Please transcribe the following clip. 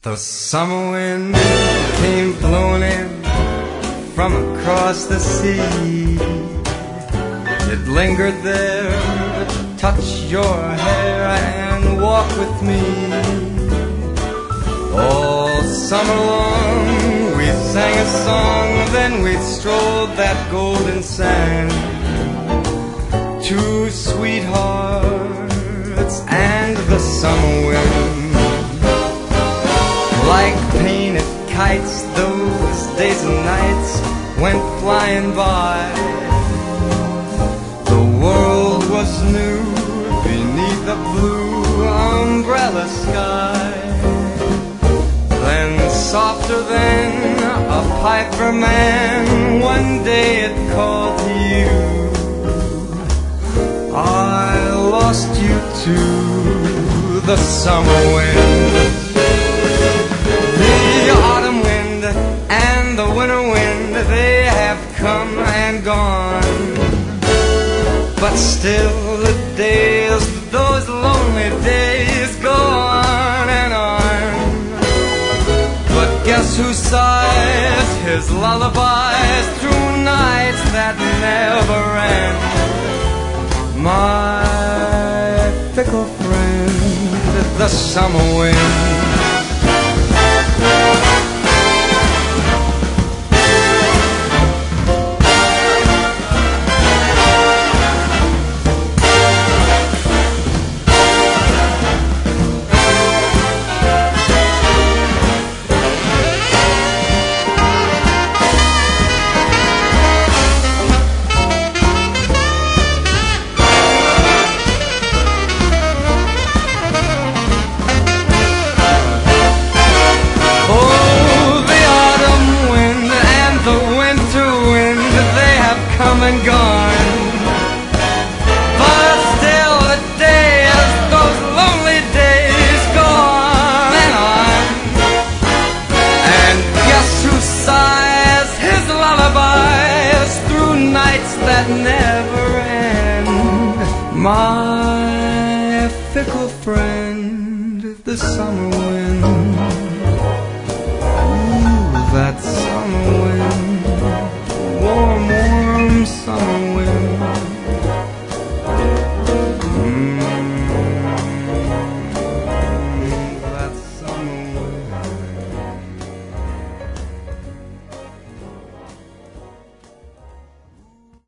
The summer wind came blowing in from across the sea. It lingered there to touch your hair and walk with me. All summer long we sang a song, then we strolled that golden sand. Two sweethearts and the summer wind. Like painted kites, those days and nights went flying by. The world was new beneath the blue umbrella sky. Then softer than a piper man, one day it called to you. I lost you to the summer wind. The autumn wind and the winter wind, they have come and gone. But still the days, those lonely days go on and on. But guess who sighs his lullabies through nights that never end? My fickle friend, the summer wind. Come and gone, but still the days, those lonely days go on and on. And guess who sighs his lullabies through nights that never end? My fickle friend, the summer wind. Ooh, that summer wind. Warm, warm summer